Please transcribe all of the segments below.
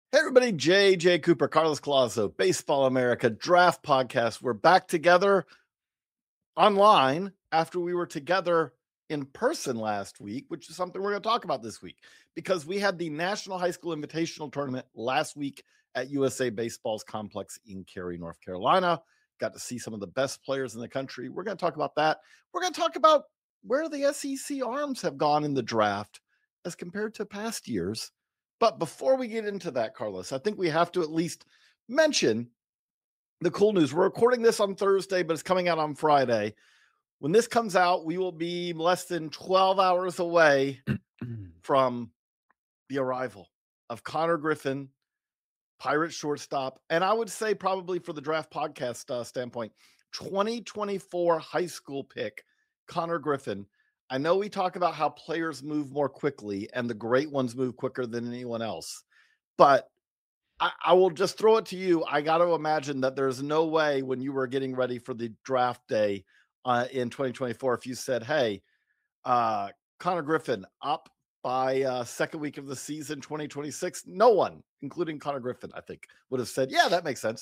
Hey everybody, JJ Cooper, Carlos Colazo, Baseball America Draft Podcast. We're back together online after we were together in person last week, which is something we're going to talk about this week because we had the National High School Invitational Tournament last week at USA Baseball's complex in Cary, North Carolina. Got to see some of the best players in the country. We're going to talk about that. We're going to talk about where the SEC arms have gone in the draft as compared to past years. But before we get into that, Carlos, I think we have to at least mention the cool news. We're recording this on Thursday, but it's coming out on Friday. When this comes out, we will be less than 12 hours away from the arrival of Connor Griffin, Pirate shortstop. And I would say probably for the draft podcast standpoint, 2024 high school pick, Connor Griffin. I know we talk about how players move more quickly and the great ones move quicker than anyone else, but I will just throw it to you. I got to imagine that there's no way when you were getting ready for the draft day in 2024, if you said, hey, Connor Griffin up by second week of the season 2026, no one, including Connor Griffin, I think, would have said, yeah, that makes sense.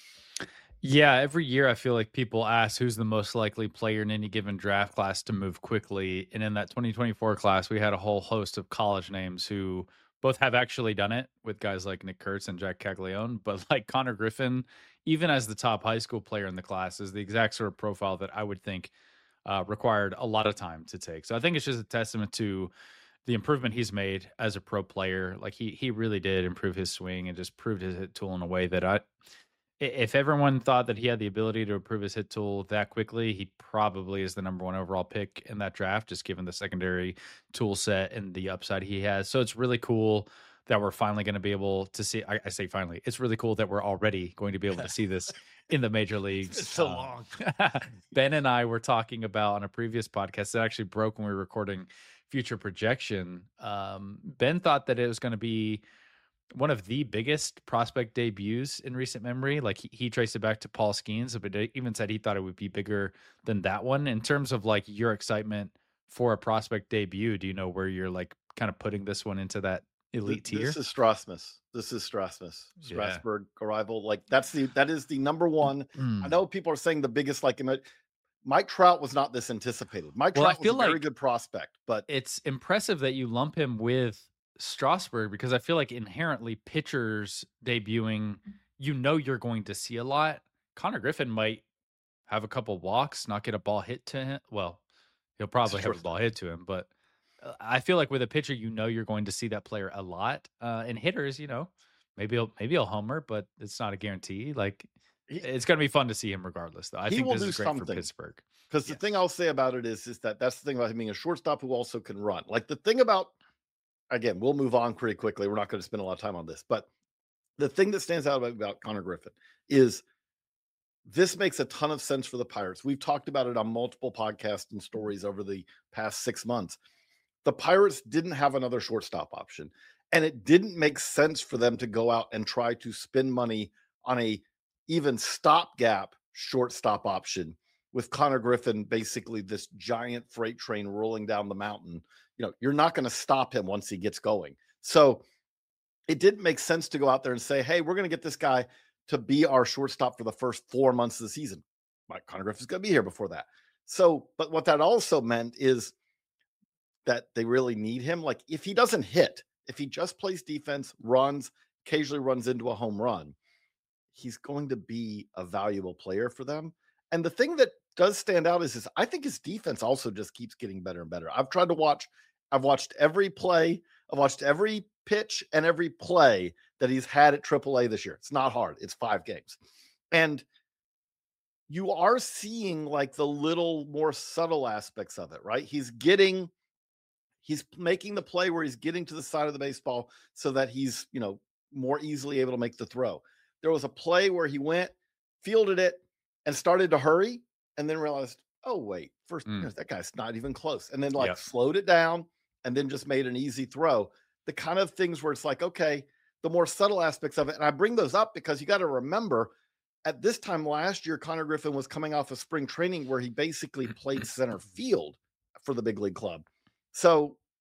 Yeah, every year I feel like people ask who's the most likely player in any given draft class to move quickly. And in that 2024 class, we had a whole host of college names who both have actually done it with guys like Nick Kurtz and Jack Caglione. But like Connor Griffin, even as the top high school player in the class, is the exact sort of profile that I would think required a lot of time to take. So I think it's just a testament to the improvement he's made as a pro player. Like he really did improve his swing and just proved his hit tool in a way that if everyone thought that he had the ability to improve his hit tool that quickly, he probably is the number one overall pick in that draft, just given the secondary tool set and the upside he has. So it's really cool that we're finally going to be able to see. I say finally, it's really cool that we're already going to be able to see this in the major leagues. It's so long. Ben and I were talking about on a previous podcast that actually broke when we were recording future projection. Ben thought that it was going to be one of the biggest prospect debuts in recent memory. Like he traced it back to Paul Skeens, but even said he thought it would be bigger than that one. In terms of like your excitement for a prospect debut, do you know where you're like kind of putting this one into that elite tier? This is Strasmus. Strasburg arrival. Like that is the number one. I know people are saying the biggest, like Mike Trout was not this anticipated. Mike Trout was a very good prospect, but it's impressive that you lump him with Strasburg because I feel like inherently pitchers debuting, you're going to see a lot. Connor Griffin might have a couple walks, not get a ball hit to him. Well, he'll probably have a ball hit to him, but I feel like with a pitcher, you're going to see that player a lot. And hitters, maybe he'll homer, but it's not a guarantee. Like it's going to be fun to see him regardless, though. I think this is great for Pittsburgh. Because the thing I'll say about it is that's the thing about him being a shortstop who also can run. Like the thing about, again, we'll move on pretty quickly. We're not going to spend a lot of time on this, but the thing that stands out about Connor Griffin is this makes a ton of sense for the Pirates. We've talked about it on multiple podcasts and stories over the past 6 months. The Pirates didn't have another shortstop option, and it didn't make sense for them to go out and try to spend money on a even stopgap shortstop option with Connor Griffin, basically this giant freight train rolling down the mountain. You're not going to stop him once he gets going. So it didn't make sense to go out there and say, hey, we're going to get this guy to be our shortstop for the first 4 months of the season. Connor Griffin's going to be here before that. So, but what that also meant is that they really need him. Like if he doesn't hit, if he just plays defense, runs, occasionally runs into a home run, he's going to be a valuable player for them. And the thing that does stand out is I think his defense also just keeps getting better and better. I've watched every play, I've watched every pitch and every play that he's had at AAA this year. It's not hard. It's 5 games. And you are seeing like the little more subtle aspects of it, right? He's making the play where he's getting to the side of the baseball so that he's, more easily able to make the throw. There was a play where he went, fielded it, and started to hurry, and then realized, oh, wait, first, that guy's not even close. And then slowed it down and then just made an easy throw. The kind of things where it's like, okay, the more subtle aspects of it. And I bring those up because you got to remember at this time last year, Connor Griffin was coming off of spring training where he basically played center field for the big league club. So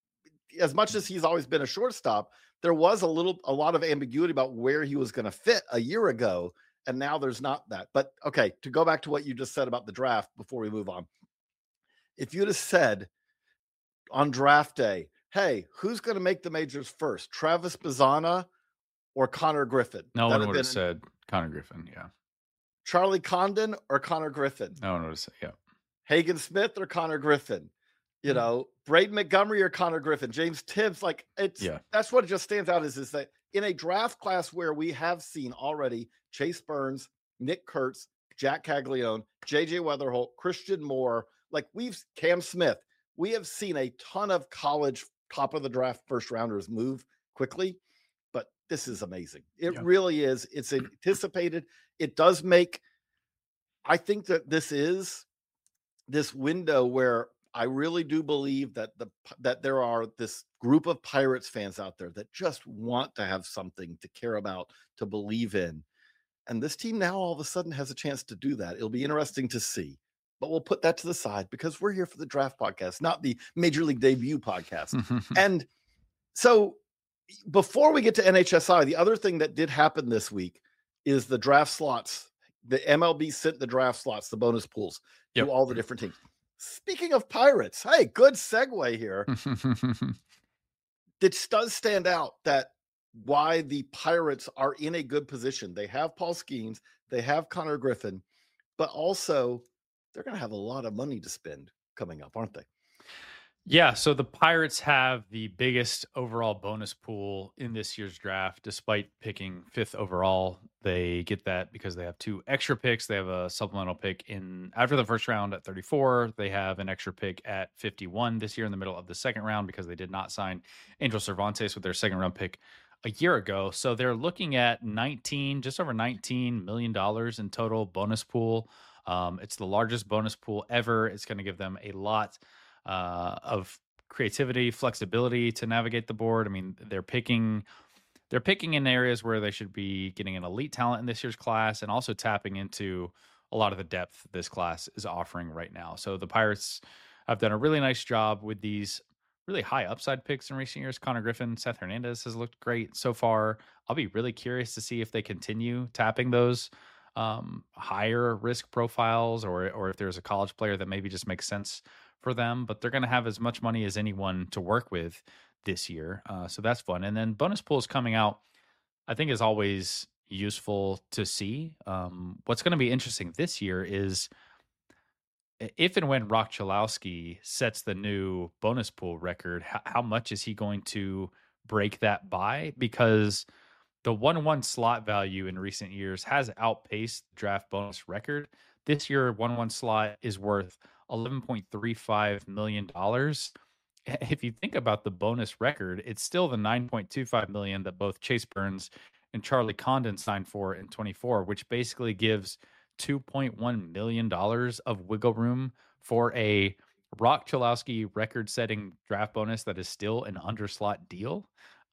as much as he's always been a shortstop, there was a lot of ambiguity about where he was going to fit a year ago, and now there's not that. But okay, to go back to what you just said about the draft before we move on, if you'd have said on draft day, hey, who's going to make the majors first, Travis Bazzana or Connor Griffin? No That'd one would have said Connor Griffin. Yeah. Charlie Condon or Connor Griffin? No one would have said, yeah. Hagen Smith or Connor Griffin? You know, Braden Montgomery or Connor Griffin? James Tibbs, like that's what just stands out is that in a draft class where we have seen already Chase Burns, Nick Kurtz, Jack Caglione, JJ Weatherholt, Christian Moore, like Cam Smith, we have seen a ton of college top of the draft first rounders move quickly, but this is amazing. It really is. It's anticipated. It does make, I think that this window where I really do believe that that there are this group of Pirates fans out there that just want to have something to care about, to believe in. And this team now all of a sudden has a chance to do that. It'll be interesting to see. But we'll put that to the side because we're here for the draft podcast, not the Major League Debut podcast. And so before we get to NHSI, the other thing that did happen this week is the draft slots. The MLB sent the draft slots, the bonus pools, to all the different teams. Speaking of Pirates, hey, good segue here. It does stand out that why the Pirates are in a good position. They have Paul Skeens, they have Connor Griffin, but also they're going to have a lot of money to spend coming up, aren't they? Yeah, so the Pirates have the biggest overall bonus pool in this year's draft. Despite picking 5th overall, they get that because they have 2 extra picks. They have a supplemental pick in after the first round at 34. They have an extra pick at 51 this year in the middle of the second round because they did not sign Angel Cervantes with their second round pick a year ago. So they're looking at just over $19 million in total bonus pool. It's the largest bonus pool ever. It's going to give them a lot of creativity, flexibility to navigate the board. I mean, they're picking in areas where they should be getting an elite talent in this year's class and also tapping into a lot of the depth this class is offering right now. So the Pirates have done a really nice job with these really high upside picks in recent years. Connor Griffin, Seth Hernandez has looked great so far. I'll be really curious to see if they continue tapping those higher risk profiles or if there's a college player that maybe just makes sense for them, but they're going to have as much money as anyone to work with this year. So that's fun. And then bonus pools coming out, I think is always useful to see. What's going to be interesting this year is if and when Rock Chalowski sets the new bonus pool record, how much is he going to break that by? Because the 1-1 slot value in recent years has outpaced the draft bonus record. This year, 1-1 slot is worth $11.35 million. If you think about the bonus record, it's still the $9.25 million that both Chase Burns and Charlie Condon signed for in 24, which basically gives $2.1 million of wiggle room for a Rock Chalowski record-setting draft bonus that is still an underslot deal.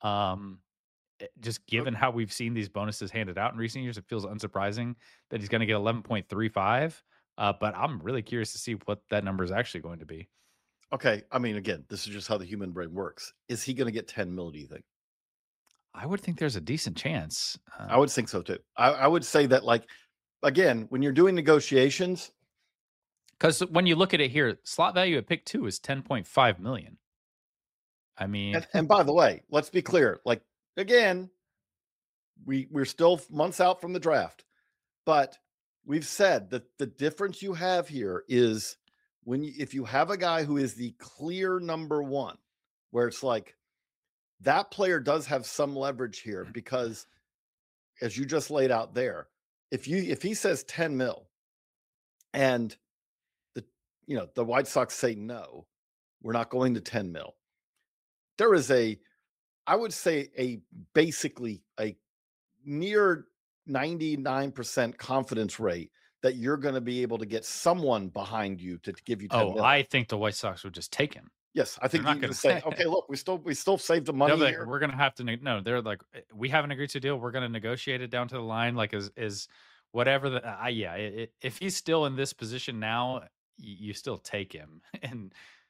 Just given how we've seen these bonuses handed out in recent years, it feels unsurprising that he's going to get 11.35. But I'm really curious to see what that number is actually going to be. Okay. I mean, again, this is just how the human brain works. Is he going to get 10 mil, do you think? I would think there's a decent chance. I would think so too. I would say that, like, again, when you're doing negotiations. Because when you look at it here, slot value at pick 2 is 10.5 million. I mean. And by the way, let's be clear. Like, again, we're still months out from the draft, but we've said that the difference you have here is if you have a guy who is the clear number 1, where it's like that player does have some leverage here because, as you just laid out there, if he says 10 mil and the White Sox say no, we're not going to 10 mil. There is I would say basically a near 99% confidence rate that you're going to be able to get someone behind you to give you 10 million. I think the White Sox would just take him. Yes, I think you're going to say, okay, look, we still saved the money here. We're going to have to no. They're like, we haven't agreed to a deal. We're going to negotiate it down to the line. Like is whatever if he's still in this position now, you still take him. And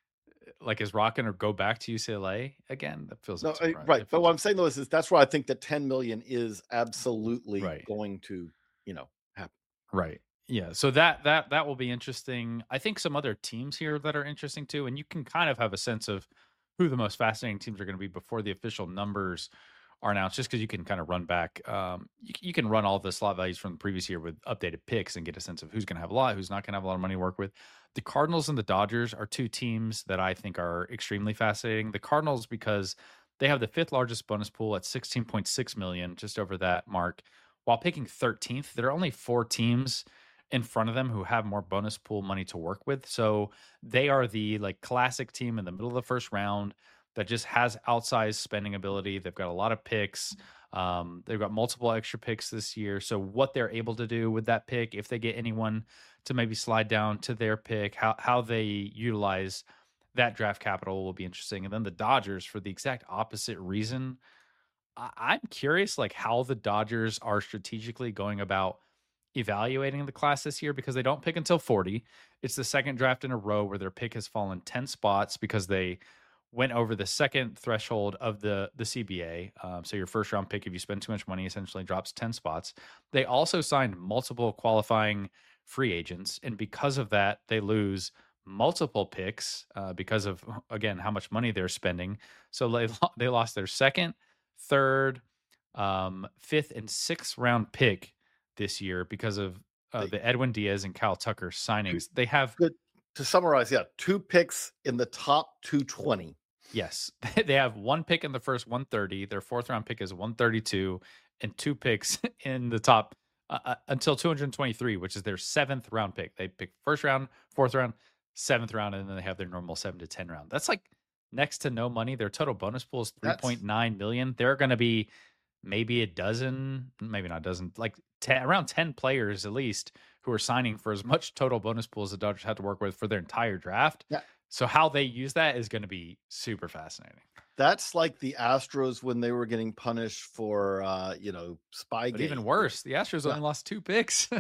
like, is Rock gonna go back to UCLA again? That feels No, unsurprising. right. It But feels what I'm saying though is that's where I think that 10 million is absolutely right. going to, happen. Right. Yeah. So that will be interesting. I think some other teams here that are interesting too, and you can kind of have a sense of who the most fascinating teams are going to be before the official numbers are announced, just because you can kind of run back. You can run all the slot values from the previous year with updated picks and get a sense of who's going to have a lot, who's not going to have a lot of money to work with. The Cardinals and the Dodgers are two teams that I think are extremely fascinating. The Cardinals because they have the fifth largest bonus pool at 16.6 million, just over that mark, while picking 13th. There are only four teams in front of them who have more bonus pool money to work with. So they are the like classic team in the middle of the first round that just has outsized spending ability. They've got a lot of picks. They've got multiple extra picks this year. So what they're able to do with that pick, if they get anyone to maybe slide down to their pick, how they utilize that draft capital will be interesting. And then the Dodgers, for the exact opposite reason, I'm curious, like how the Dodgers are strategically going about evaluating the class this year because they don't pick until 40. It's the second draft in a row where their pick has fallen 10 spots because they went over the second threshold of the CBA. So your first round pick, if you spend too much money, essentially drops 10 spots. They also signed multiple qualifying free agents, and because of that, they lose multiple picks because of again how much money they're spending. So they lost their second, third, fifth, and sixth round pick this year because of They, the Edwin Diaz and Kyle Tucker two, signings. They have good to summarize. Yeah. 2 picks in the top 220. yes, they have one pick in the first 130. Their fourth round pick is 132, and two picks in the top until 223, which is their seventh round pick. They pick first round, fourth round, seventh round, and then they have their normal 7 to 10 round. That's like next to no money. Their total bonus pool is That's 3.9 million. They're going to be maybe a dozen, maybe not a dozen, like 10, around 10 players at least who are signing for as much total bonus pool as the Dodgers had to work with for their entire draft. yeah. So how they use that is going to be super fascinating. That's like the Astros when they were getting punished for Spygate. But even worse, the Astros Yeah. only lost 2 picks.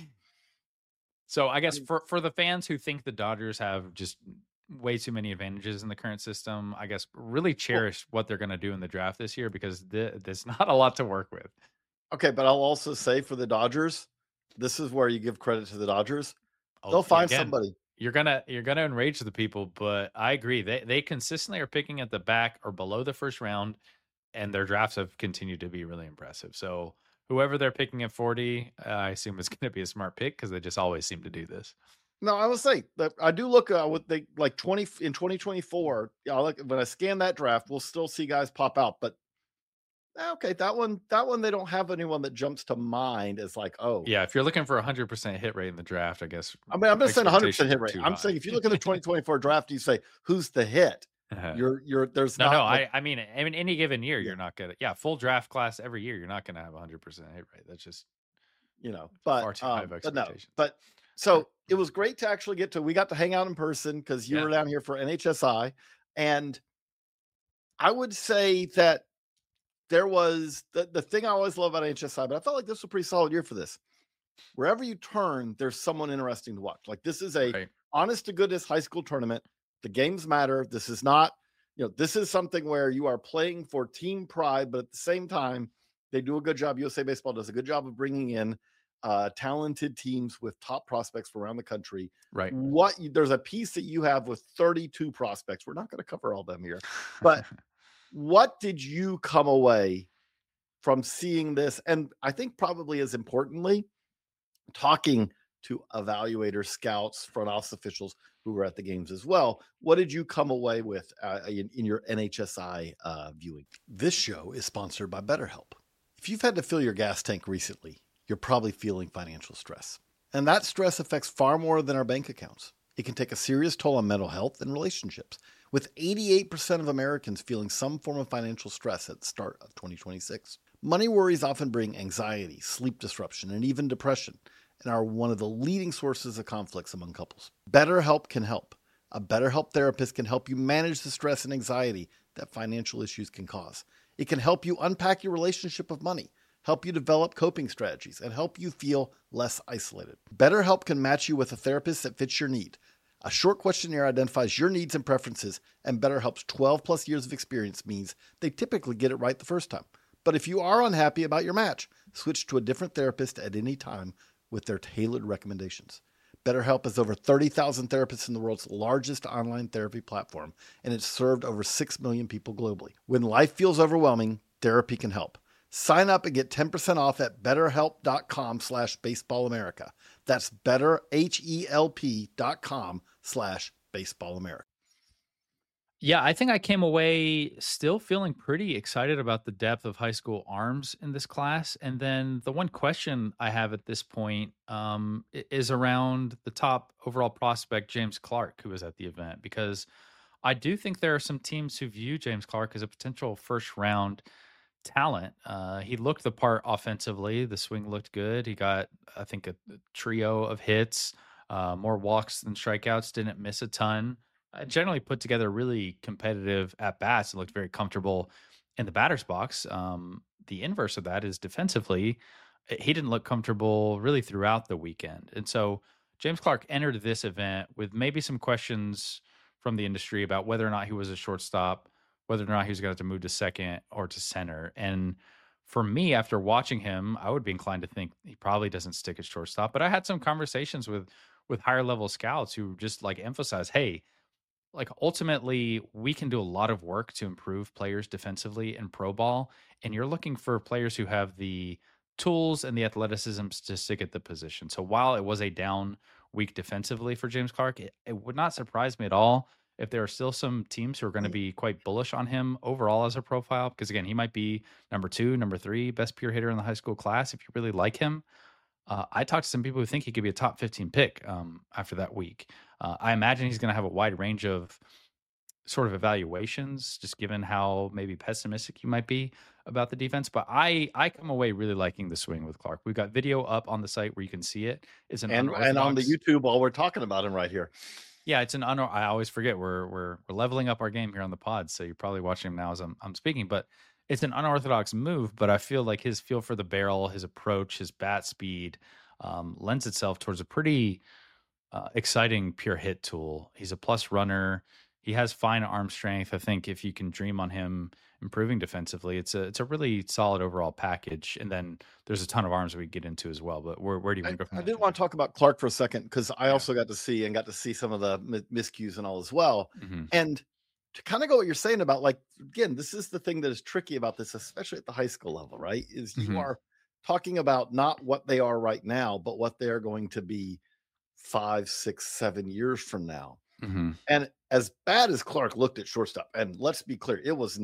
So I guess mean, for the fans who think the Dodgers have just way too many advantages in the current system, I guess really cherish what they're going to do in the draft this year because there's not a lot to work with. Okay, but I'll also say for the Dodgers, this is where you give credit to the Dodgers. Oh, They'll find again, somebody. you're gonna enrage the people, but I agree. They consistently are picking at the back or below the first round, and their drafts have continued to be really impressive. So whoever they're picking at 40, I assume is going to be a smart pick because they just always seem to do this. No, I will say that I do look what they like 20 in 2024. Yeah, I look when I scan that draft, we'll still see guys pop out, but okay, that one they don't have anyone that jumps to mind as like, oh, Yeah, if you're looking for 100% hit rate in the draft, I guess I mean, I'm not saying 100% expectations hit are rate. too I'm high. saying if you look at the 2024 draft, you say who's the hit. You're there's No, not like, I mean, any given year, Yeah. you're not gonna. Yeah, full draft class every year, you're not gonna have 100% hit rate. That's just but far too high of but no, expectations. but so it was great to actually we got to hang out in person because you Yeah. were down here for NHSI, and I would say that there was the thing I always love about NHSI, but I felt like this was a pretty solid year for this. Wherever you turn, there's someone interesting to watch. Like this is a Right. honest to goodness high school tournament. The games matter. This is not, this is something where you are playing for team pride, but at the same time, they do a good job. USA Baseball does a good job of bringing in talented teams with top prospects from around the country. Right. There's a piece that you have with 32 prospects. We're not going to cover all them here, but what did you come away from seeing this? And I think probably as importantly, talking to evaluators, scouts, front office officials who were at the games as well. What did you come away with in your NHSI viewing? This show is sponsored by BetterHelp. If you've had to fill your gas tank recently, you're probably feeling financial stress. And that stress affects far more than our bank accounts. It can take a serious toll on mental health and relationships, with 88% of Americans feeling some form of financial stress at the start of 2026. Money worries often bring anxiety, sleep disruption, and even depression, and are one of the leading sources of conflicts among couples. BetterHelp can help. A BetterHelp therapist can help you manage the stress and anxiety that financial issues can cause. It can help you unpack your relationship with money, help you develop coping strategies, and help you feel less isolated. BetterHelp can match you with a therapist that fits your need. A short questionnaire identifies your needs and preferences, and BetterHelp's 12 plus years of experience means they typically get it right the first time. But if you are unhappy about your match, switch to a different therapist at any time with their tailored recommendations. BetterHelp has over 30,000 therapists in the world's largest online therapy platform, and it's served over 6 million people globally. When life feels overwhelming, therapy can help. Sign up and get 10% off at betterhelp.com/baseballamerica. That's betterhelp.com/baseballamerica. Yeah, I think I came away still feeling pretty excited about the depth of high school arms in this class. And then the one question I have at this point is around the top overall prospect, James Clark, who was at the event, because I do think there are some teams who view James Clark as a potential first round talent. He looked the part offensively. The swing looked good. He got, I think, a trio of hits, more walks than strikeouts, didn't miss a ton. Generally put together really competitive at bats and looked very comfortable in the batter's box. The inverse of that is defensively, he didn't look comfortable really throughout the weekend. And so James Clark entered this event with maybe some questions from the industry about whether or not he was a shortstop, whether or not he was going to have to move to second or to center. And for me, after watching him, I would be inclined to think he probably doesn't stick at shortstop. But I had some conversations with higher level scouts who just like emphasize, hey, like ultimately we can do a lot of work to improve players defensively in pro ball, and you're looking for players who have the tools and the athleticism to stick at the position. So while it was a down week defensively for James Clark, it would not surprise me at all if there are still some teams who are going to be quite bullish on him overall as a profile, because again, he might be number 2, number 3 best pure hitter in the high school class if you really like him. I talked to some people who think he could be a top 15 pick after that week. I imagine he's going to have a wide range of sort of evaluations, just given how maybe pessimistic you might be about the defense. But I come away really liking the swing with Clark. We've got video up on the site where you can see it. It's an And on the unorthodox. YouTube while we're talking about him right here. Yeah, it's an I always forget we're leveling up our game here on the pod, so you're probably watching him now as I'm speaking. But it's an unorthodox move, but I feel like his feel for the barrel, his approach, his bat speed lends itself towards a pretty exciting pure hit tool. He's a plus runner. He has fine arm strength. I think if you can dream on him improving defensively, it's a really solid overall package. And then there's a ton of arms we get into as well. But where do you I, want to go from I there, did Jeff? want to talk about Clark for a second because I Yeah. also got to see some of the miscues and all as well. Hmm. And to kind of go what you're saying about, like, again, this is the thing that is tricky about this, especially at the high school level, right? Is you Hmm. are talking about not what they are right now, but what they are going to be 5, 6, 7 years from now. Hmm. And as bad as Clark looked at shortstop, and let's be clear, it was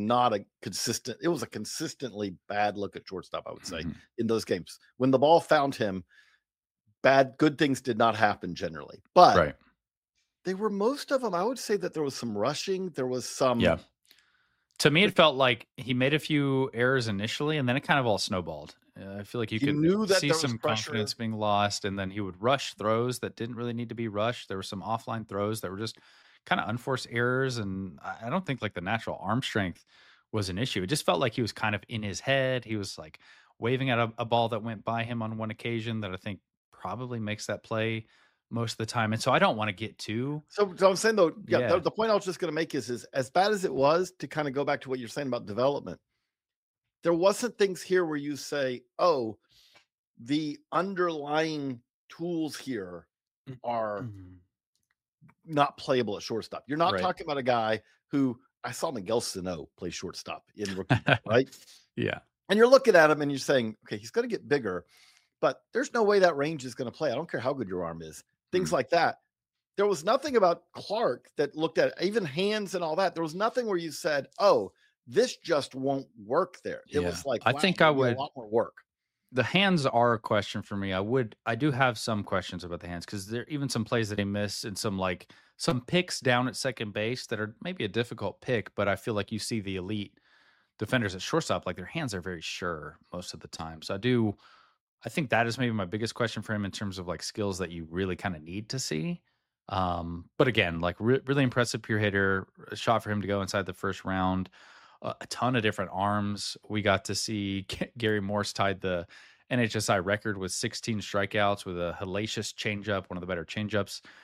a consistently bad look at shortstop, I would say, Hmm. in those games. When the ball found him, good things did not happen generally. But Right. they were most of them. I would say that there was some rushing. There was Yeah. some, To me, it felt like he made a few errors initially, and then it kind of all snowballed. I feel like you he could knew that see there was some confidence pressure. being lost, and then he would rush throws that didn't really need to be rushed. There were some offline throws that were just kind of unforced errors, and I don't think like the natural arm strength was an issue. It just felt like he was kind of in his head. He was like waving at a ball that went by him on one occasion that I think probably makes that play most of the time. And so I don't want to get too, So I'm saying though, yeah, yeah. the point I was just going to make is as bad as it was to kind of go back to what you're saying about development. There wasn't things here where you say, oh, the underlying tools here are Mhm. not playable at shortstop. You're not Right. talking about a guy who I saw Miguel Sano play shortstop in rookie ball, right? Yeah. And you're looking at him and you're saying, okay, he's going to get bigger, but there's no way that range is going to play. I don't care how good your arm is. Things Mhm. like that. There was nothing about Clark that looked at even hands and all that. There was nothing where you said, oh, this just won't work there. It Yeah. was like, I wow, think I there'll be a would lot more work. the hands are a question for me. I do have some questions about the hands because there even some plays that he missed and some picks down at second base that are maybe a difficult pick, but I feel like you see the elite defenders at shortstop, like their hands are very sure most of the time. So I think that is maybe my biggest question for him in terms of like skills that you really kind of need to see. But again, like really impressive pure hitter, a shot for him to go inside the first round, a ton of different arms. We got to see Gary Morse tied the NHSI record with 16 strikeouts with a hellacious changeup, one of the better changeups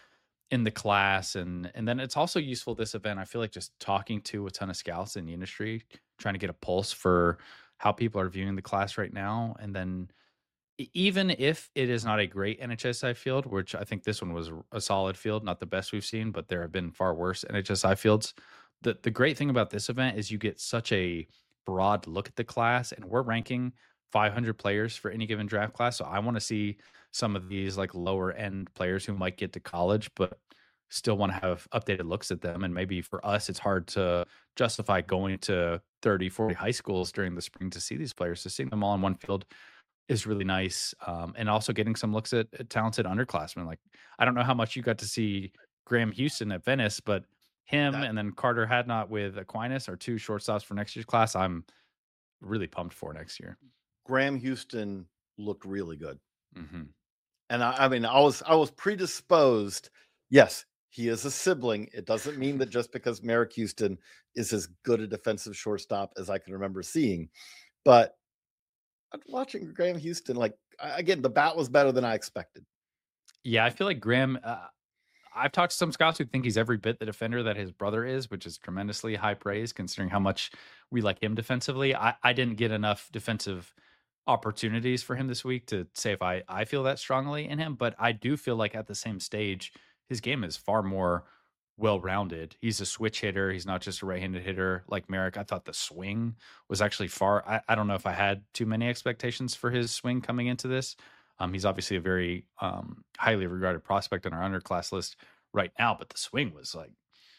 in the class, and then it's also useful, this event, I feel like, just talking to a ton of scouts in the industry, trying to get a pulse for how people are viewing the class right now, and then even if it is not a great NHSI field, which I think this one was a solid field, not the best we've seen, but there have been far worse NHSI fields. The great thing about this event is you get such a broad look at the class, and we're ranking 500 players for any given draft class. So I want to see some of these like lower end players who might get to college, but still want to have updated looks at them. And maybe for us, it's hard to justify going to 30, 40 high schools during the spring to see these players. So seeing them all in one field is really nice, and also getting some looks at talented underclassmen. Like, I don't know how much you got to see Graham Houston at Venice, but him That and then Carter Hadnot with Aquinas are two shortstops for next year's class. I'm really pumped for next year. Graham Houston looked really good. Mhm. And I mean, I was predisposed. Yes, he is a sibling. It doesn't mean that just because Merrick Houston is as good a defensive shortstop as I can remember seeing. But watching Graham Houston, like again, the bat was better than I expected. Yeah, I feel like Graham. I've talked to some scouts who think he's every bit the defender that his brother is, which is tremendously high praise considering how much we like him defensively. I didn't get enough defensive opportunities for him this week to say if I feel that strongly in him, but I do feel like at the same stage, his game is far more well-rounded. He's a switch hitter. He's not just a right-handed hitter like Merrick. I thought the swing was actually far. I don't know if I had too many expectations for his swing coming into this. He's obviously a very highly regarded prospect on our underclass list right now, but the swing was like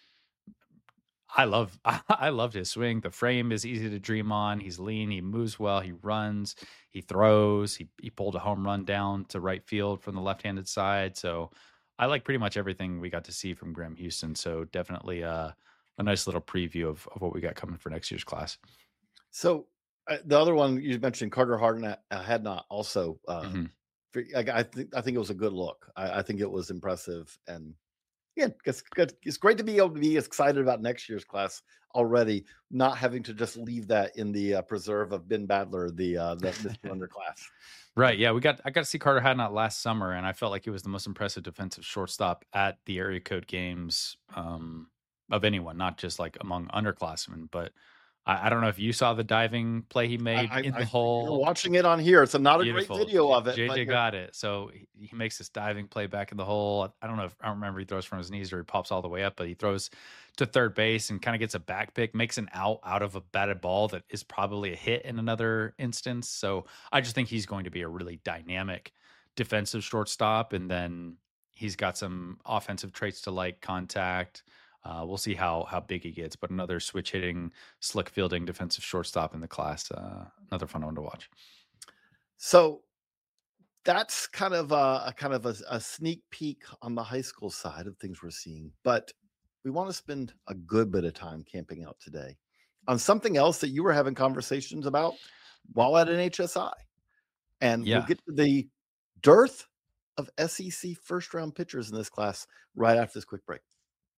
I loved his swing. The frame is easy to dream on. He's lean, he moves well, he runs, he throws. He pulled a home run down to right field from the left-handed side. So I like pretty much everything we got to see from Graham Houston. So definitely a nice little preview of what we got coming for next year's class. So the other one you mentioned, Carter Harden, had not also. Mhm. I think it was a good look. I think it was impressive, and yeah, it's good. It's great to be able to be excited about next year's class already, not having to just leave that in the preserve of Ben Badler, the Mr. Underclass. Right. Yeah, I got to see Carter Hadnot last summer, and I felt like he was the most impressive defensive shortstop at the area code games of anyone, not just like among underclassmen. But I don't know if you saw the diving play he made in the You're hole. watching it on here. It's not a great Beautiful. video of it, but JJ got it. So he makes this diving play back in the hole. I don't know if I don't remember he throws from his knees or he pops all the way up, but he throws to third base and kind of gets a back pick, makes an out of a batted ball that is probably a hit in another instance. So I just think he's going to be a really dynamic defensive shortstop. And then he's got some offensive traits to like contact. We'll see how big he gets, but another switch hitting, slick fielding defensive shortstop in the class. Another fun one to watch. so that's kind of a sneak peek on the high school side of things we're seeing. But we want to spend a good bit of time camping out today on something else that you were having conversations about while at NHSI, and we'll Yeah. get to the dearth of SEC first round pitchers in this class right after this quick break.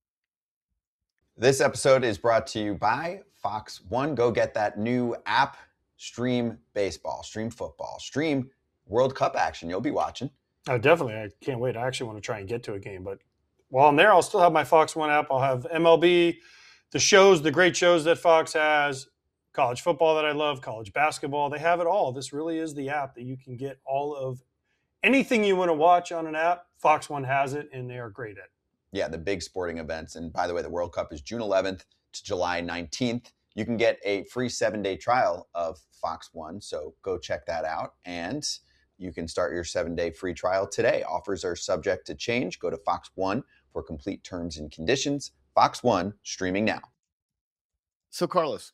This episode is brought to you by Fox One. Go get that new app. Stream baseball, stream football, stream World Cup action. You'll be watching. Oh, definitely. I can't wait. I actually want to try and get to a game. But while I'm there, I'll still have my Fox One app. I'll have MLB, the great shows that Fox has, college football that I love, college basketball. They have it all. This really is the app that you can get all of anything you want to watch on an app. Fox One has it, and they are great at it. Yeah, the big sporting events. And by the way, the World Cup is June 11th to July 19th. You can get a free 7-day trial of Fox One. So go check that out. And you can start your 7-day free trial today. Offers are subject to change. Go to Fox One for complete terms and conditions. Fox One, streaming now. So, Carlos,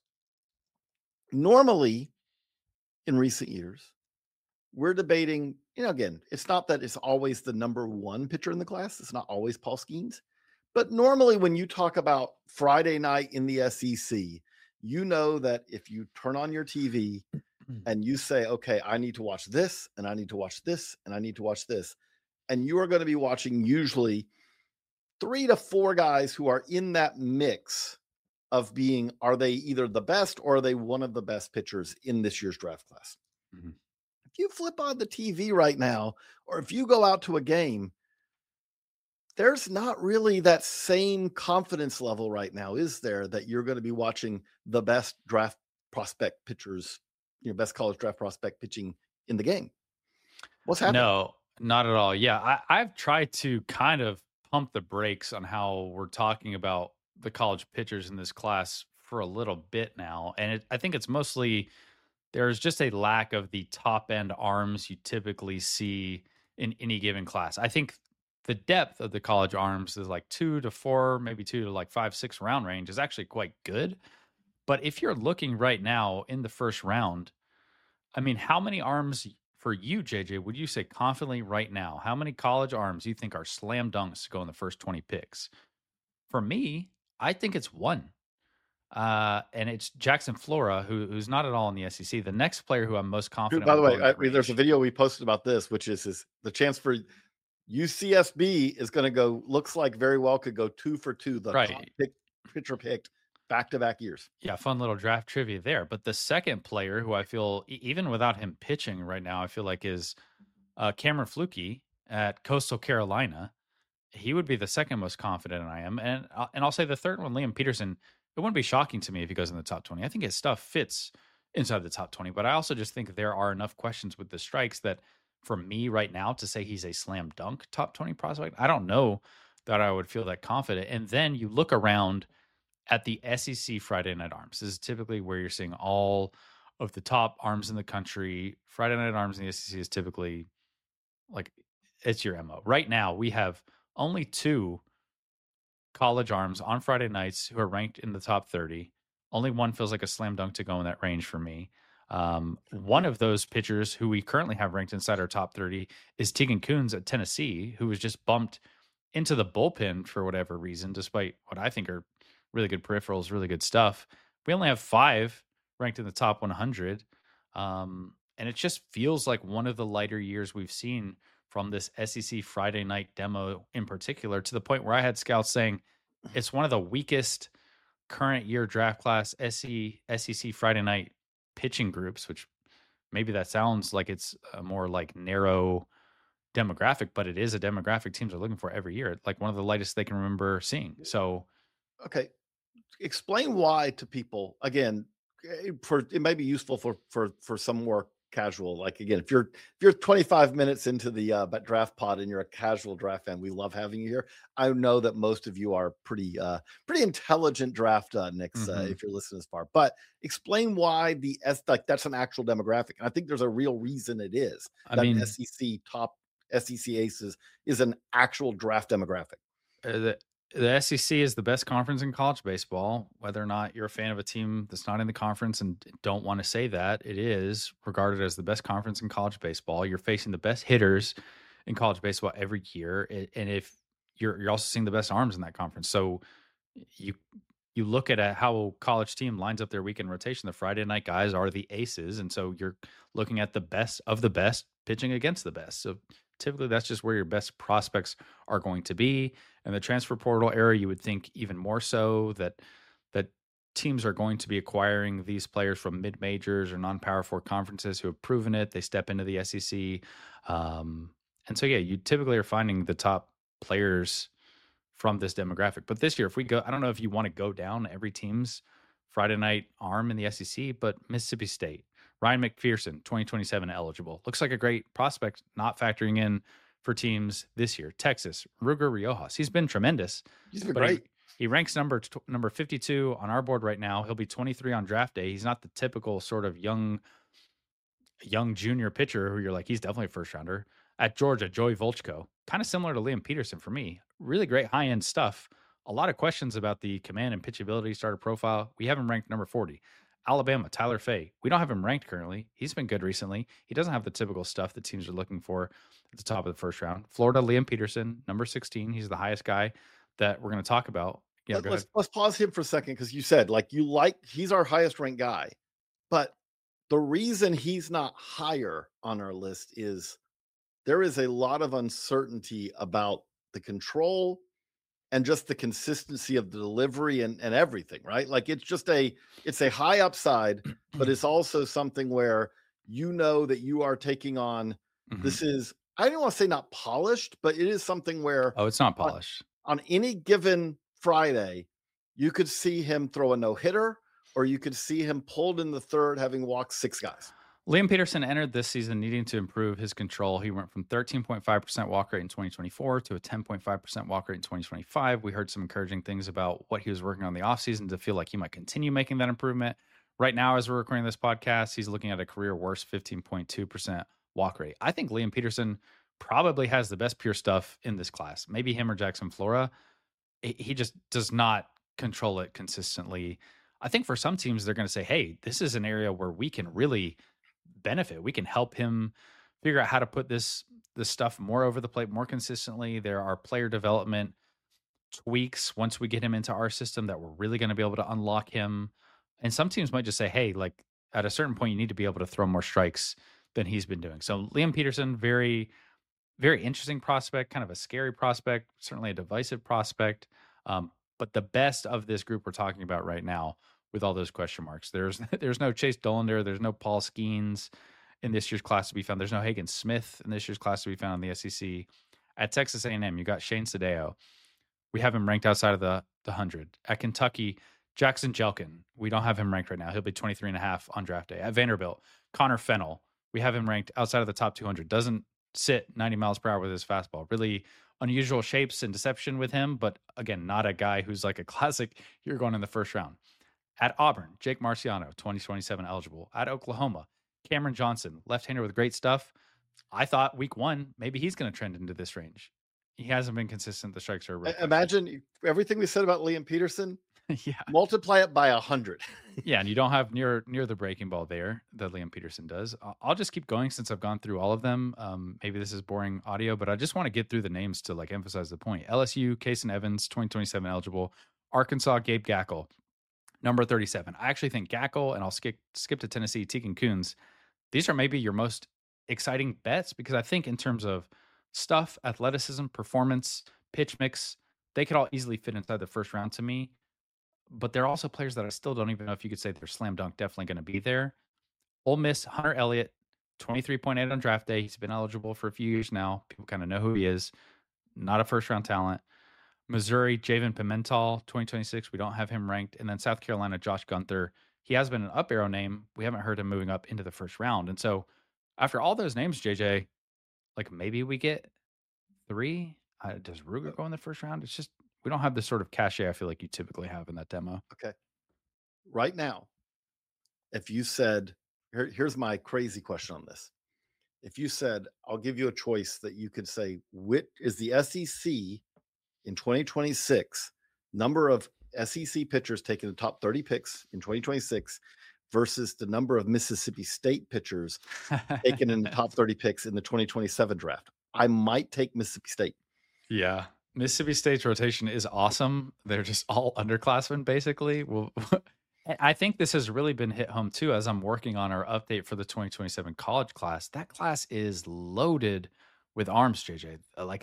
normally in recent years, we're debating, again, it's not that it's always the number one pitcher in the class. It's not always Paul Skeens. But normally when you talk about Friday night in the SEC, you know that if you turn on your TV and you say, okay, I need to watch this, and I need to watch this, and I need to watch this, and you are going to be watching usually 3 to 4 guys who are in that mix of being, are they either the best or are they one of the best pitchers in this year's draft class? Mm-hmm. If you flip on the TV right now, or if you go out to a game, there's not really that same confidence level right now, is there, that you're going to be watching the best draft prospect pitchers, best college draft prospect pitching in the game? What's happening? No, not at all. Yeah, I've tried to kind of pump the brakes on how we're talking about the college pitchers in this class for a little bit now. And I think it's mostly there's just a lack of the top end arms you typically see in any given class. I think the depth of the college arms is like 2 to 4, maybe 2 to like 5, 6 round range is actually quite good. But if you're looking right now in the first round, I mean, how many arms for you, JJ, would you say confidently right now? How many college arms you think are slam dunks to go in the first 20 picks? For me, I think it's one. And it's Jackson Flora, who's not at all in the SEC. The next player who I'm most confident. By the will go in way, that there's a range. video we posted about this, which is the chance for UCSB is going to go, looks like very well could go 2 for 2, the top Right. pitcher picked back-to-back years. Yeah, fun little draft trivia there. But the second player who I feel, even without him pitching right now, I feel like is Cameron Flukie at Coastal Carolina. He would be the second most confident I am. And I'll say the third one, Liam Peterson, it wouldn't be shocking to me if he goes in the top 20. I think his stuff fits inside the top 20, but I also just think there are enough questions with the strikes that for me right now to say he's a slam dunk top 20 prospect, I don't know that I would feel that confident. And then you look around at the SEC Friday Night Arms. This is typically where you're seeing all of the top arms in the country. Friday Night Arms in the SEC is typically like it's your MO. Right now, we have only 2 college arms on Friday nights who are ranked in the top 30. Only one feels like a slam dunk to go in that range for me. One of those pitchers who we currently have ranked inside our top 30 is Tegan Coons at Tennessee, who was just bumped into the bullpen for whatever reason, despite what I think are really good peripherals, really good stuff. We only have 5 ranked in the top 100. And it just feels like one of the lighter years we've seen from this SEC Friday night demo in particular, to the point where I had scouts saying it's one of the weakest current year draft class SEC Friday night pitching groups, which maybe that sounds like it's a more like narrow demographic, but it is a demographic teams are looking for every year. Like one of the lightest they can remember seeing. So, okay, explain why to people again. For it may be useful for some more casual. Like again, if you're 25 minutes into the draft pod and you're a casual draft fan, we love having you here. I know that most of you are pretty intelligent draft nicks if you're listening this far. But explain why like that's an actual demographic, and I think there's a real reason it is. I mean, SEC top SEC aces is an actual draft demographic. The SEC is the best conference in college baseball. Whether or not you're a fan of a team that's not in the conference and don't want to say that, it is regarded as the best conference in college baseball. You're facing the best hitters in college baseball every year, and if you're also seeing the best arms in that conference. So you look at how college team lines up their weekend rotation. The Friday night guys are the aces, and so you're looking at the best of the best pitching against the best. So typically that's just where your best prospects are going to be. In the transfer portal era, you would think even more so that teams are going to be acquiring these players from mid majors or non-power 4 conferences who have proven it. They step into the SEC. And so, yeah, you typically are finding the top players from this demographic. But this year, if we go, I don't know if you want to go down every team's Friday night arm in the SEC, but Mississippi State, Ryan McPherson, 2027 eligible. Looks like a great prospect, not factoring in for teams this year. Texas, Ruger Riojas. He's been tremendous. He's been great. He ranks number 52 on our board right now. He'll be 23 on draft day. He's not the typical sort of young junior pitcher who you're like, he's definitely a first rounder. At Georgia, Joey Volchko, kind of similar to Liam Peterson for me. Really great high-end stuff. A lot of questions about the command and pitchability starter profile. We have him ranked number 40. Alabama, Tyler Fay. We don't have him ranked currently. He's been good recently. He doesn't have the typical stuff that teams are looking for at the top of the first round. Florida, Liam Peterson, number 16. He's the highest guy that we're going to talk about. Yeah, let's pause him for a second, because you said he's our highest ranked guy, but the reason he's not higher on our list is there is a lot of uncertainty about the control and just the consistency of the delivery and everything, right? Like it's a high upside, but it's also something where that you are taking on. This is, I don't want to say not polished, but it is something where Oh, it's not polished. on any given Friday, you could see him throw a no-hitter, or you could see him pulled in the third, having walked 6 guys. Liam Peterson entered this season needing to improve his control. He went from 13.5% walk rate in 2024 to a 10.5% walk rate in 2025. We heard some encouraging things about what he was working on in the offseason to feel like he might continue making that improvement. Right now, as we're recording this podcast, he's looking at a career worst 15.2% walk rate. I think Liam Peterson probably has the best pure stuff in this class. Maybe him or Jackson Flora. He just does not control it consistently. I think for some teams, they're going to say, hey, this is an area where we can really benefit. We can help him figure out how to put this stuff more over the plate more consistently. There are player development tweaks once we get him into our system that we're really going to be able to unlock him. And some teams might just say, hey, like at a certain point, you need to be able to throw more strikes than he's been doing. So Liam Peterson, very, very interesting prospect, kind of a scary prospect, certainly a divisive prospect. But the best of this group we're talking about right now, with all those question marks, there's no Chase Dollander, there's no Paul Skeens in this year's class to be found. There's no Hagen Smith in this year's class to be found in the SEC. At Texas A&M, you got Shane Sadeo. We have him ranked outside of the 100. At Kentucky, Jackson Jelkin. We don't have him ranked right now. He'll be 23.5 on draft day. At Vanderbilt, Connor Fennell. We have him ranked outside of the top 200. Doesn't sit 90 miles per hour with his fastball. Really unusual shapes and deception with him, but again, not a guy who's like a classic, you're going in the first round. At Auburn, Jake Marciano, 2027 eligible. At Oklahoma, Cameron Johnson, left-hander with great stuff. I thought week 1, maybe he's going to trend into this range. He hasn't been consistent. The strikes are imagine everything we said about Liam Peterson. Yeah, multiply it by 100. Yeah, and you don't have near the breaking ball there that Liam Peterson does. I'll just keep going since I've gone through all of them. Maybe this is boring audio, but I just want to get through the names to like emphasize the point. LSU, Kason Evans, 2027 eligible. Arkansas, Gabe Gackle, number 37. I actually think Gackle, and I'll skip to Tennessee, Tegan Coons. These are maybe your most exciting bets because I think in terms of stuff, athleticism, performance, pitch mix, they could all easily fit inside the first round to me. But they're also players that I still don't even know if you could say they're slam dunk definitely going to be there. Ole Miss, Hunter Elliott, 23.8 on draft day. He's been eligible for a few years now. People kind of know who he is. Not a first round talent. Missouri, Javen Pimental, 2026. We don't have him ranked. And then South Carolina, Josh Gunther. He has been an up arrow name. We haven't heard him moving up into the first round. And so after all those names, JJ, like maybe we get 3. Does Ruger go in the first round? It's just, we don't have the sort of cachet I feel like you typically have in that demo. Okay. Right now, if you said, here's my crazy question on this. If you said, I'll give you a choice that you could say, which is the SEC in 2026, number of SEC pitchers taking the top 30 picks in 2026 versus the number of Mississippi State pitchers taken in the top 30 picks in the 2027 draft, I might take Mississippi State. Yeah. Mississippi State's rotation is awesome. They're just all underclassmen, basically. Well, I think this has really been hit home, too, as I'm working on our update for the 2027 college class. That class is loaded with arms, JJ.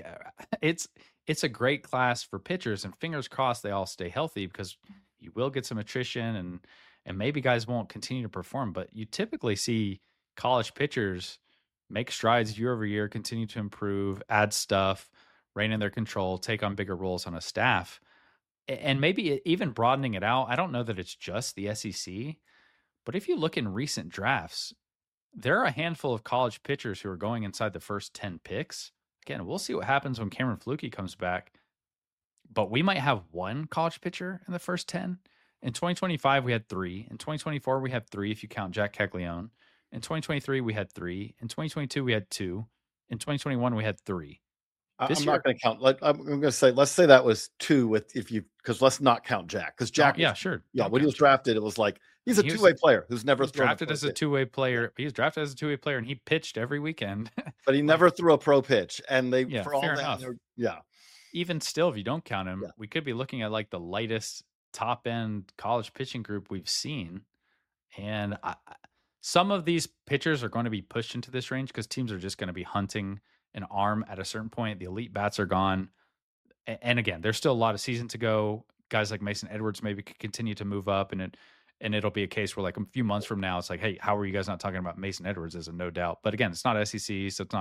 It's a great class for pitchers, and fingers crossed they all stay healthy because you will get some attrition and maybe guys won't continue to perform. But you typically see college pitchers make strides year over year, continue to improve, add stuff, rein in their control, take on bigger roles on a staff, and maybe even broadening it out. I don't know that it's just the SEC, but if you look in recent drafts, there are a handful of college pitchers who are going inside the first 10 picks. Again, we'll see what happens when Cameron Flukie comes back, but we might have 1 college pitcher in the first 10. In 2025, we had 3. In 2024, we had 3 if you count Jack Caglione. In 2023, we had 3. In 2022, we had 2. In 2021, we had 3. I'm not going to count. I'm going to say, let's say that was 2 because let's not count Jack. Because Jack, sure. Yeah, when he was drafted, it was like, he's a two-way player who's never drafted as a two-way player. He was drafted as a two-way player and he pitched every weekend. But he never threw a pro pitch. And for all fair that, enough. Even still, if you don't count him, we could be looking at like the lightest top-end college pitching group we've seen. And some of these pitchers are going to be pushed into this range because teams are just going to be hunting an arm at a certain point. The elite bats are gone. And again, there's still a lot of season to go. Guys like Mason Edwards maybe could continue to move up, and it'll be a case where like a few months from now, it's like, hey, how are you guys not talking about Mason Edwards as a no doubt? But again, it's not SEC, so it's not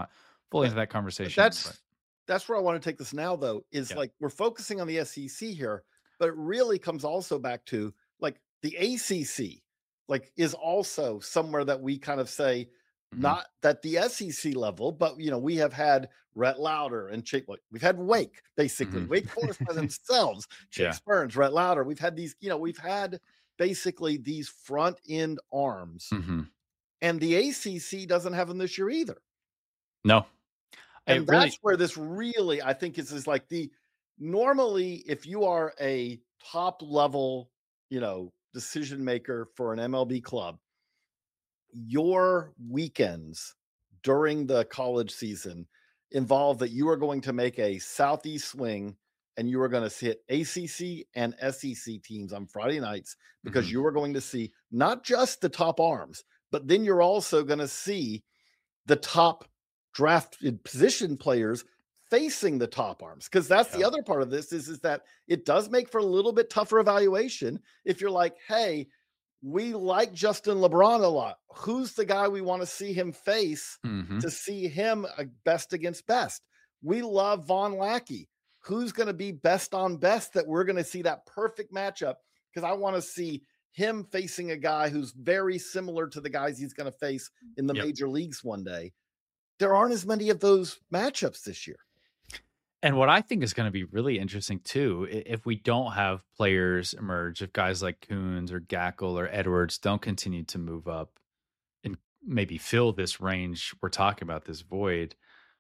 fully But into that conversation. that's where I want to take this now, though, is Yeah. like we're focusing on the SEC here, but it really comes also back to like the ACC, like is also somewhere that we kind of say, Mhm. not that the SEC level, but we have had Rhett Lauder and we've had Wake, basically. Mhm. Wake Forest by themselves, Chase Burns, Rhett Lauder. We've had these, we've had basically these front end arms. Mhm. And the ACC doesn't have them this year either. No. And that's where this really, I think, is like normally, if you are a top level, decision maker for an MLB club, your weekends during the college season involve that you are going to make a southeast swing and you are going to hit ACC and SEC teams on Friday nights because you are going to see not just the top arms, but then you're also going to see the top drafted position players facing the top arms. Because that's the other part of this is that it does make for a little bit tougher evaluation if you're like, hey, we like Justin LeBron a lot. Who's the guy we want to see him face to see him best against best? We love Von Lackey. Who's going to be best on best that we're going to see that perfect matchup? Because I want to see him facing a guy who's very similar to the guys he's going to face in the major leagues one day. There aren't as many of those matchups this year. And what I think is going to be really interesting too, if we don't have players emerge, if guys like Coons or Gackle or Edwards don't continue to move up and maybe fill this range we're talking about, this void,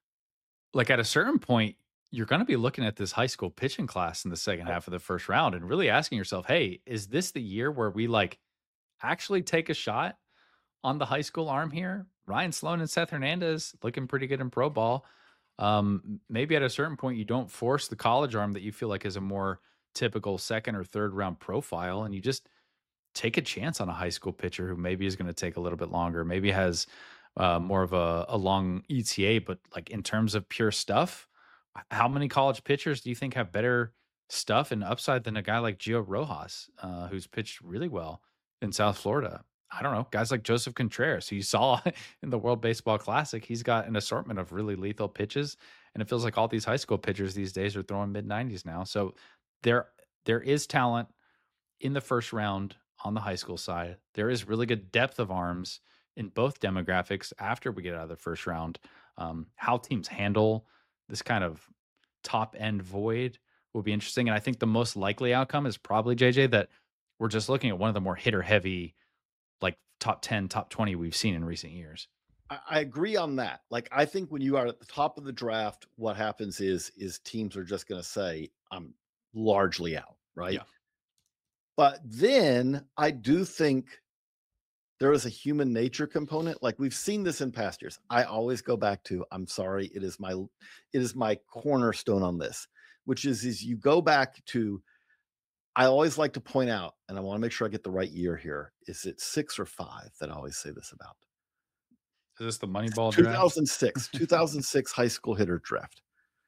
like at a certain point, you're going to be looking at this high school pitching class in the second half of the first round and really asking yourself, hey, is this the year where we like actually take a shot on the high school arm here? Ryan Sloan and Seth Hernandez looking pretty good in pro ball. Maybe at a certain point, you don't force the college arm that you feel like is a more typical second or third round profile, and you just take a chance on a high school pitcher who maybe is going to take a little bit longer, maybe has more of a long ETA, but like in terms of pure stuff, how many college pitchers do you think have better stuff and upside than a guy like Gio Rojas, who's pitched really well in South Florida? I don't know, guys like Joseph Contreras, who you saw in the World Baseball Classic. He's got an assortment of really lethal pitches, and it feels like all these high school pitchers these days are throwing mid-90s now. So there is talent in the first round on the high school side. There is really good depth of arms in both demographics after we get out of the first round. How teams handle this kind of top-end void will be interesting, and I think the most likely outcome is probably, JJ, that we're just looking at one of the more hitter-heavy, like top 10, top 20 we've seen in recent years. I agree on that. Like, I think when you are at the top of the draft, what happens is teams are just going to say, I'm largely out, right? Yeah. But then I do think there is a human nature component. Like we've seen this in past years. I always go back to, I'm sorry, it is my cornerstone on this, which is you go back to, I always like to point out, and I want to make sure I get the right year here. Is it 6 or 5 that I always say this about? Is this the Moneyball draft? 2006 high school hitter draft.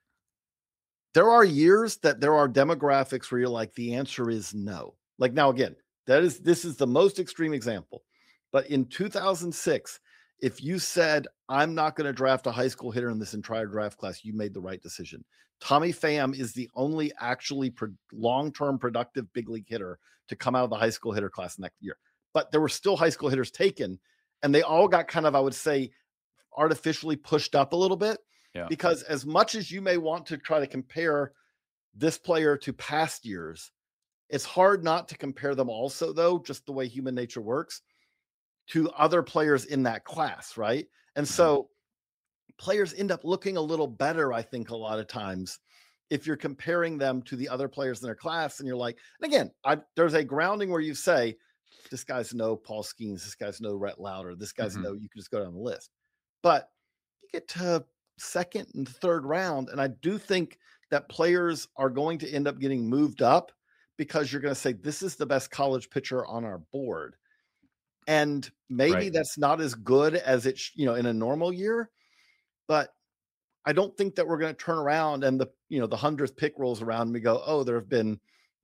There are years that there are demographics where you're like, the answer is no. Like now, again, this is the most extreme example. But in 2006, if you said, I'm not going to draft a high school hitter in this entire draft class, you made the right decision. Tommy Pham is the only actually long-term productive big league hitter to come out of the high school hitter class next year. But there were still high school hitters taken, and they all got kind of, I would say, artificially pushed up a little bit. Yeah. Because as much as you may want to try to compare this player to past years, it's hard not to compare them also, though, just the way human nature works, to other players in that class, right? And so players end up looking a little better, I think, a lot of times if you're comparing them to the other players in their class. And you're like, and again, there's a grounding where you say, this guy's no Paul Skeens, this guy's no Rhett Lauder, this guy's no, you can just go down the list. But you get to second and third round, and I do think that players are going to end up getting moved up because you're going to say, this is the best college pitcher on our board. And maybe that's not as good as it, in a normal year, but I don't think that we're going to turn around and the 100th pick rolls around and we go, oh, there have been,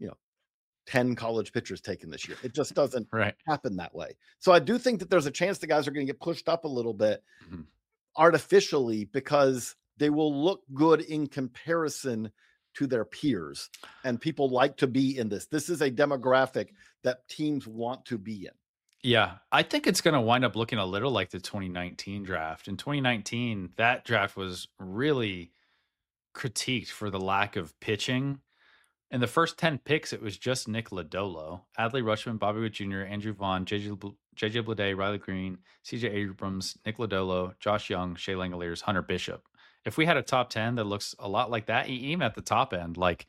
10 college pitchers taken this year. It just doesn't happen that way. So I do think that there's a chance the guys are going to get pushed up a little bit. artificially because they will look good in comparison to their peers. And people like to be in this. This is a demographic that teams want to be in. Yeah, I think it's going to wind up looking a little like the 2019 draft. In 2019, that draft was really critiqued for the lack of pitching. In the first 10 picks, it was just Nick Lodolo, Adley Rutschman, Bobby Witt Jr., Andrew Vaughn, JJ Bleday, Riley Green, CJ Abrams, Nick Lodolo, Josh Young, Shea Langoliers, Hunter Bishop. If we had a top 10 that looks a lot like that, even at the top end, like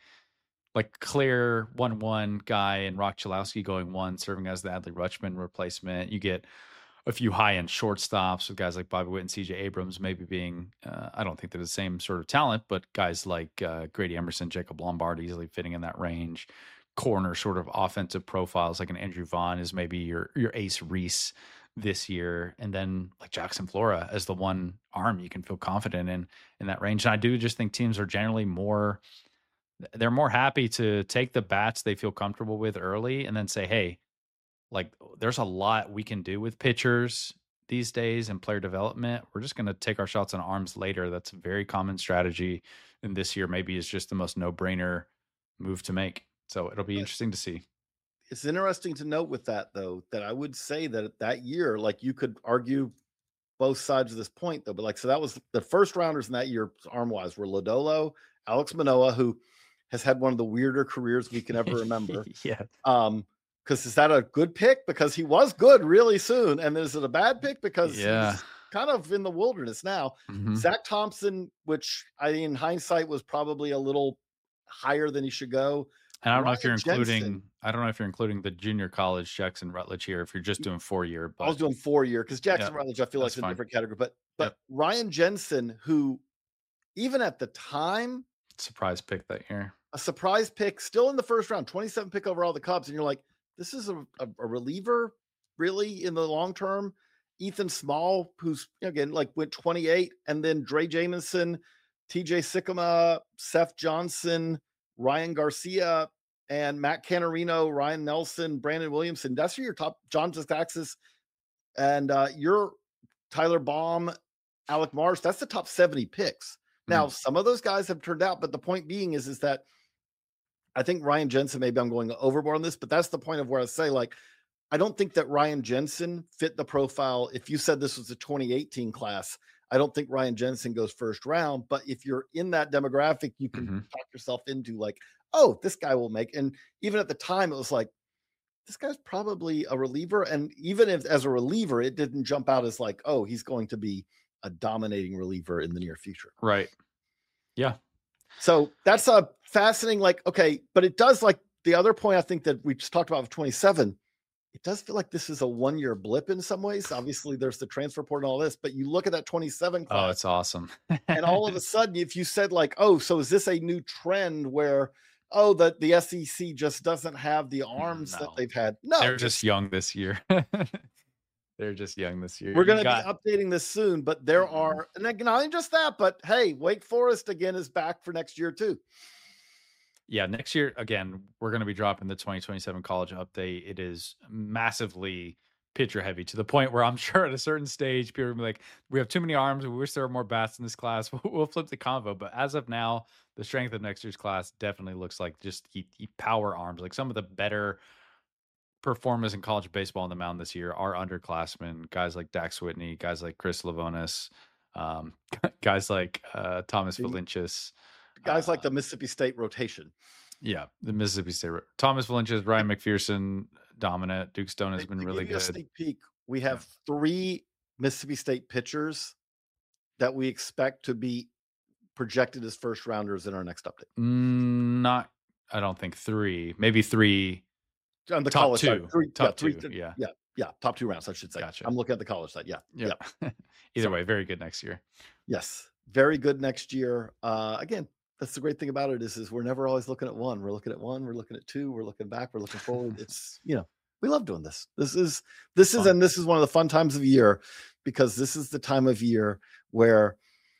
clear 1-1 guy and Rock Chalowski going 1, serving as the Adley Rutschman replacement. You get a few high-end shortstops with guys like Bobby Witt and CJ Abrams maybe being, I don't think they're the same sort of talent, but guys like Grady Emerson, Jacob Lombard easily fitting in that range. Corner sort of offensive profiles like an Andrew Vaughn is maybe your Ace Reese this year. And then like Jackson Flora as the one arm you can feel confident in that range. And I do just think teams are generally they're more happy to take the bats they feel comfortable with early and then say, hey, like there's a lot we can do with pitchers these days and player development. We're just going to take our shots on arms later. That's a very common strategy. And this year maybe is just the most no-brainer move to make. So it'll be interesting to see. It's interesting to note with that, though, that I would say that year, like you could argue both sides of this point, though. But like, so that was the first rounders in that year, arm-wise, were Lodolo, Alex Manoah, who has had one of the weirder careers we can ever remember. Yeah. Because is that a good pick? Because he was good really soon. And is it a bad pick? Because he's kind of in the wilderness now. Mm-hmm. Zach Thompson, which in hindsight was probably a little higher than he should go. And I don't know if you're including the junior college Jackson Rutledge here, if you're just doing 4-year. I was doing 4-year because Jackson Rutledge, I feel like, is a different category. But Ryan Jensen, who even at the time, surprise pick that year. A surprise pick, still in the first round, 27 pick overall, the Cubs. And you're like, this is a reliever, really, in the long term. Ethan Small, who's, again, like went 28. And then Dre Jamison, TJ Sikkema, Seth Johnson, Ryan Garcia, and Matt Canarino, Ryan Nelson, Brandon Williamson. That's your top, John Zaxis, and your Tyler Baum, Alec Marsh. That's the top 70 picks. Now, some of those guys have turned out, but the point being is that I think Ryan Jensen, maybe I'm going overboard on this, but that's the point of where I say, like, I don't think that Ryan Jensen fit the profile. If you said this was a 2018 class, I don't think Ryan Jensen goes first round. But if you're in that demographic, you can talk yourself into like, oh, this guy will make. And even at the time, it was like, this guy's probably a reliever. And even if as a reliever, it didn't jump out as like, oh, he's going to be a dominating reliever in the near future. Right. Yeah. So that's a fascinating, like, okay, but it does, like the other point I think that we just talked about with 27, it does feel like this is a 1-year blip in some ways. Obviously there's the transfer portal and all this, but you look at that 27 class. Oh, it's awesome. And all of a sudden, if you said like, oh, so is this a new trend where, oh, the SEC just doesn't have the arms that they've had? No, they're just young this year. They're just young this year. We're going to be updating this soon, but there are, and not only just that, but hey, Wake Forest again is back for next year too. Yeah, next year, again, we're going to be dropping the 2027 college update. It is massively pitcher heavy to the point where I'm sure at a certain stage, people will be like, we have too many arms. We wish there were more bats in this class. We'll flip the convo. But as of now, the strength of next year's class definitely looks like just power arms. Like some of the better performers in college baseball on the mound this year are underclassmen, guys like Dax Whitney, guys like Chris Lavonis, guys like Thomas Valencius, guys like the Mississippi State rotation. Yeah, the Mississippi State. Thomas Valencius, Ryan McPherson, dominant. Duke Stone has been really good. Sneak peek, we have 3 Mississippi State pitchers that we expect to be projected as first rounders in our next update. I don't think 3, maybe 3. On the top college 2. side. Top 2. Yeah. Top 2 rounds, I should say. Gotcha. I'm looking at the college side. Yeah. Either way, very good next year. Yes. Very good next year. Again, that's the great thing about it is we're never always looking at 1. We're looking at 1, we're looking at 2, we're looking back, we're looking forward. It's, we love doing this. This is one of the fun times of year because this is the time of year where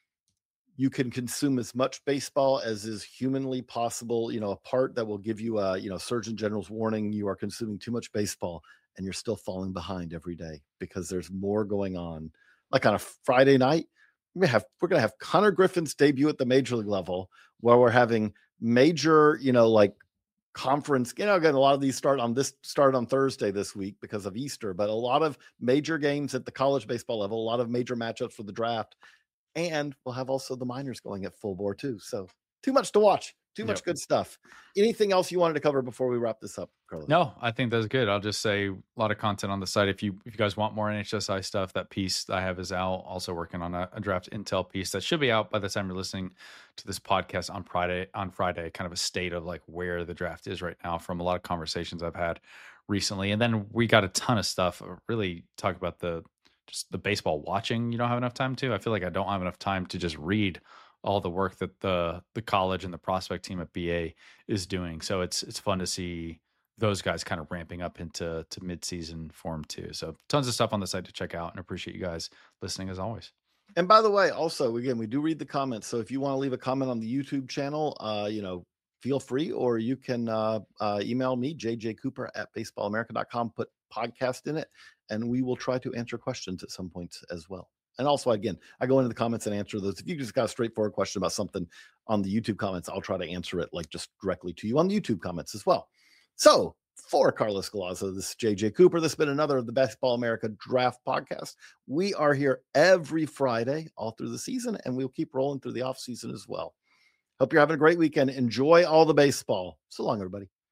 you can consume as much baseball as is humanly possible. A part that will give you a, Surgeon General's warning, you are consuming too much baseball and you're still falling behind every day because there's more going on. Like on a Friday night, we're going to have Connor Griffin's debut at the major league level, where we're having major, like conference, again, a lot of these start on Thursday this week because of Easter, but a lot of major games at the college baseball level, a lot of major matchups for the draft. And we'll have also the minors going at full bore too. So too much to watch, too much good stuff. Anything else you wanted to cover before we wrap this up, Carlos? No, I think that's good. I'll just say a lot of content on the site. If you guys want more NHSI stuff, that piece I have is out. Also working on a draft intel piece that should be out by the time you're listening to this podcast on Friday, kind of a state of like where the draft is right now from a lot of conversations I've had recently. And then we got a ton of stuff, really talk about just the baseball watching you don't have enough time to. I feel like I don't have enough time to just read all the work that the college and the prospect team at BA is doing. So it's fun to see those guys kind of ramping up into mid-season form too. So tons of stuff on the site to check out, and appreciate you guys listening as always. And by the way, also, again, we do read the comments. So if you want to leave a comment on the YouTube channel, feel free, or you can email me, jjcooper@baseballamerica.com, put podcast in it, and we will try to answer questions at some point as well. And also, again, I go into the comments and answer those. If you just got a straightforward question about something on the YouTube comments, I'll try to answer it like just directly to you on the YouTube comments as well. So for Carlos Galazo, this is JJ Cooper. This has been another of the Baseball America Draft Podcast. We are here every Friday all through the season, and we'll keep rolling through the off season as well. Hope you're having a great weekend. Enjoy all the baseball. So long, everybody.